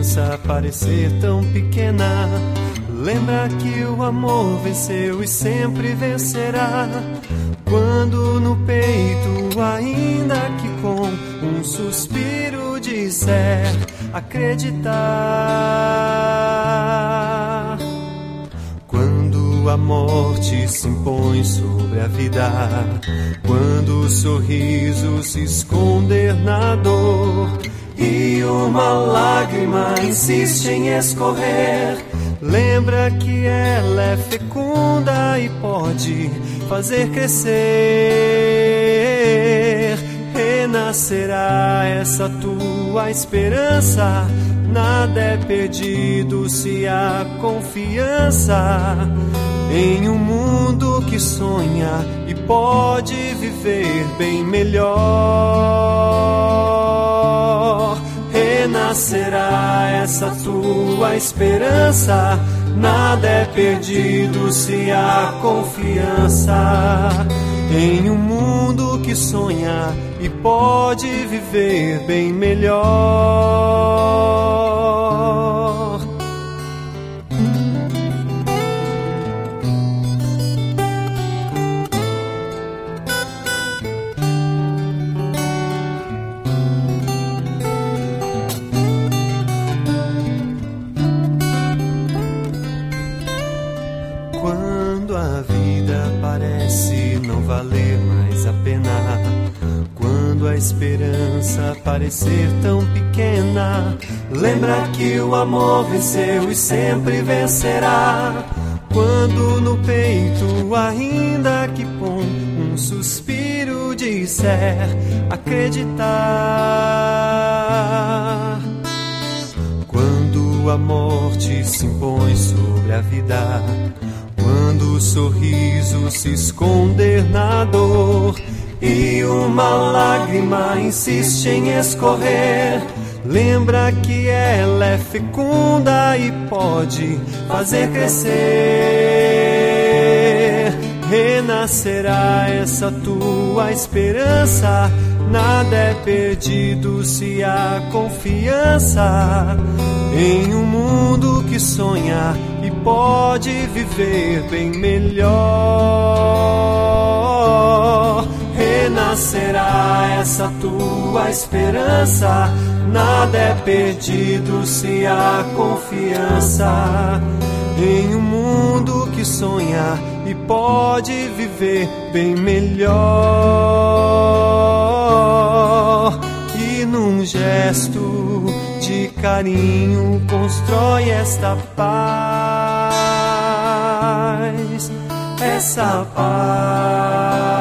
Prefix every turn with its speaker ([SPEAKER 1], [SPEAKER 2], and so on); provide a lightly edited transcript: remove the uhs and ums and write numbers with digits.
[SPEAKER 1] esperança parecer tão pequena, lembra que o amor venceu e sempre vencerá. Quando no peito, ainda que com um suspiro, disser acreditar. Quando a morte se impõe sobre a vida, quando o sorriso se esconder na dor e uma lágrima insiste em escorrer, lembra que ela é fecunda e pode fazer crescer. Renascerá essa tua esperança, nada é perdido se há confiança em um mundo que sonha e pode viver bem melhor. Renascerá essa tua esperança, nada é perdido se há confiança em um mundo que sonha e pode viver bem melhor. Quando a vida parece não valer mais a pena, quando a esperança parecer tão pequena, lembra que o amor venceu e sempre vencerá. Quando no peito, ainda que com um suspiro, disser acreditar. Quando a morte se impõe sobre a vida, quando o sorriso se esconder na dor e uma lágrima insiste em escorrer, lembra que ela é fecunda e pode fazer crescer. Renascerá essa tua esperança, nada é perdido se há confiança em um mundo que sonha e pode viver bem melhor. Renascerá essa tua esperança, nada é perdido se há confiança em um mundo que sonha e pode viver bem melhor. E num gesto de carinho constrói esta paz, essa paz.